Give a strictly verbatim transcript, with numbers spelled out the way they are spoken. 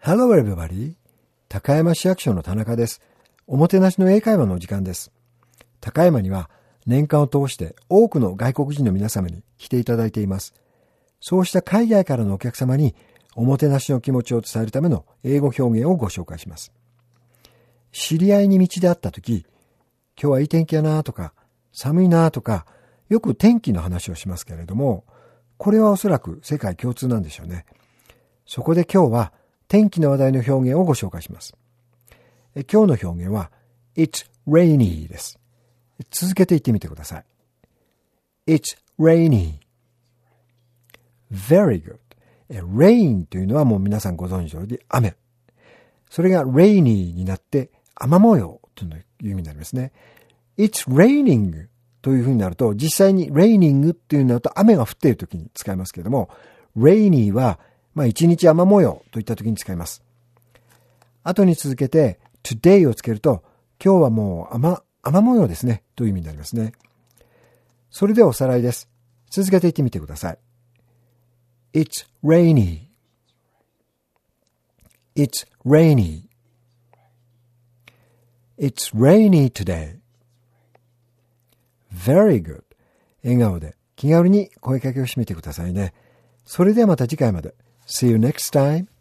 Hello everybody. 高山市役所の田中です。おもてなしの英会話のお時間です。高山には年間を通して多くの外国人の皆様に来ていただいています。そうした海外からのお客様におもてなしの気持ちを伝えるための英語表現をご紹介します。知り合いに道で会ったとき、今日はいい天気やなとか、寒いなとか、よく天気の話をしますけれども、これはおそらく世界共通なんでしょうね。そこで今日は天気の話題の表現をご紹介します。え今日の表現は It's rainy です。続けて言ってみてください。It's rainy. Very good. Rain というのはもう皆さんご存知の通り雨。それが rainy になって雨模様という意味になりますね。It's raining というふうになると、実際に raining っていうになると雨が降っているときに使いますけれども、rainy はまあ一日雨模様といったときに使います。後に続けて today をつけると、今日はもう雨、雨模様ですねという意味になりますね。それではおさらいです。続けて言ってみてください。It's rainy. It's rainy. It's rainy today. Very good. 笑顔で気軽に声かけをしてみてくださいね。それではまた次回まで。See you next time.